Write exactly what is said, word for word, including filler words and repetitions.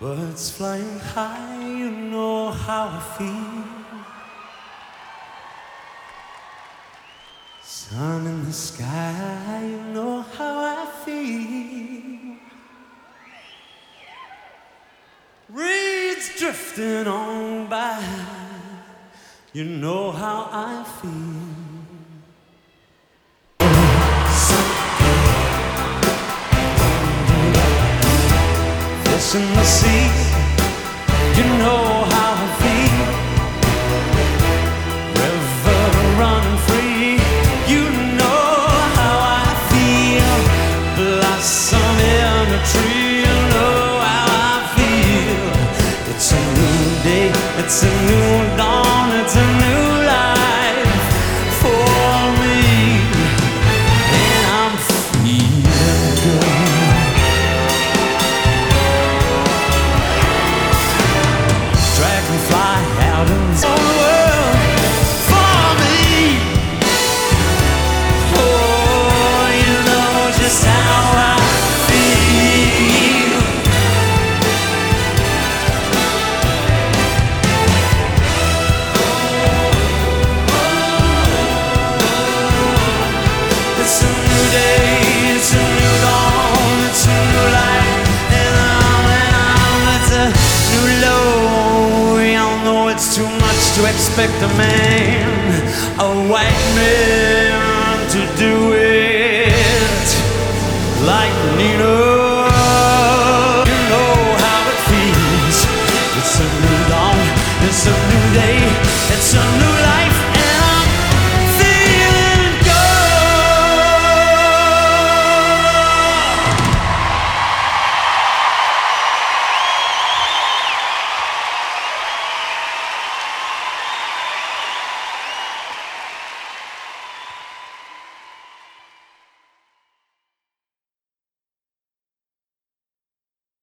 Birds flying high, you know how I feel. Sun in the sky, you know how I feel. Reeds drifting on by, you know how I feel. Fish in the sea, you know how I feel. River running free, you know how I feel. Blossom in a tree, you know how I feel. It's a new day, it's a new dawn, it's a new life for me, and I'm feeling good. Dragonfly out in the world for me. Oh, you know just how I feel. It's a new day, it's a new dawn, it's a new life, and I'm, and I'm, it's a new low. It's too much to expect a man, a white man.